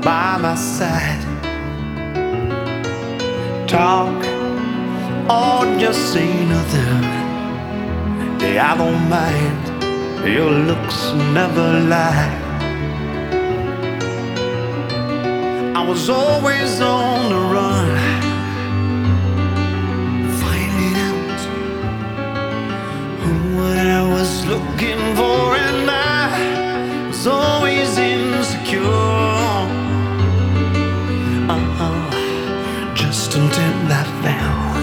by my side. Talk or just say nothing. Yeah, I don't mind. Your looks never lie. I was always on the run, finding out what I was looking for, and I was always insecure. Just until I found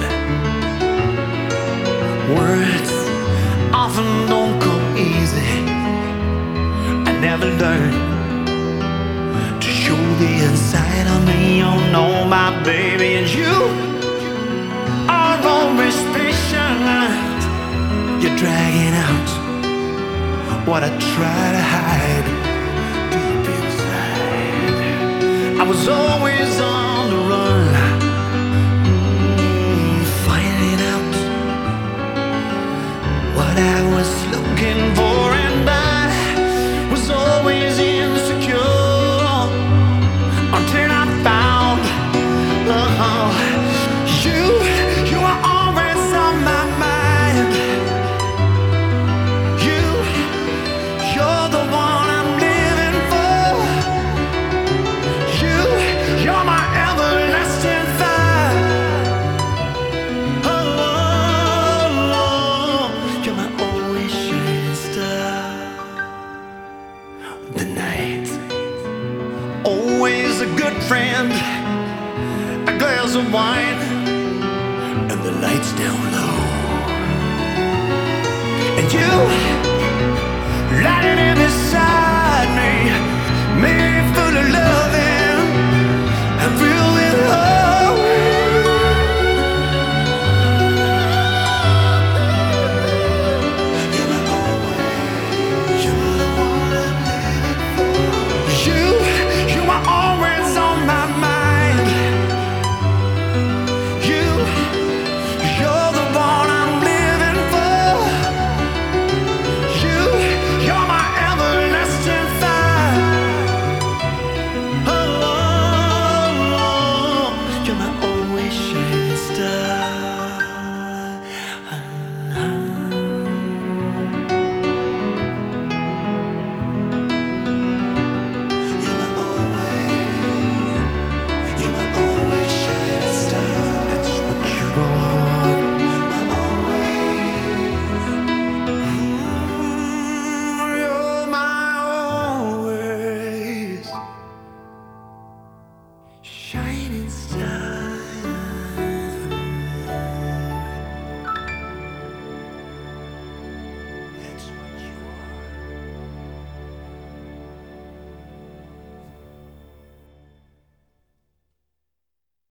words often don't come easy. I never learned to show the inside of me. Oh no, my baby, and you are always patient. You're dragging out what I try to hide deep inside. I was always on the run, finding out what I was looking for, and I was always insecure until I found you. You are always on my mind. You're the one I'm living for. You're my everlasting fire. You're my always shining star. The night, always a good friend. A glass of wine and the lights down low, and you lighting in the side.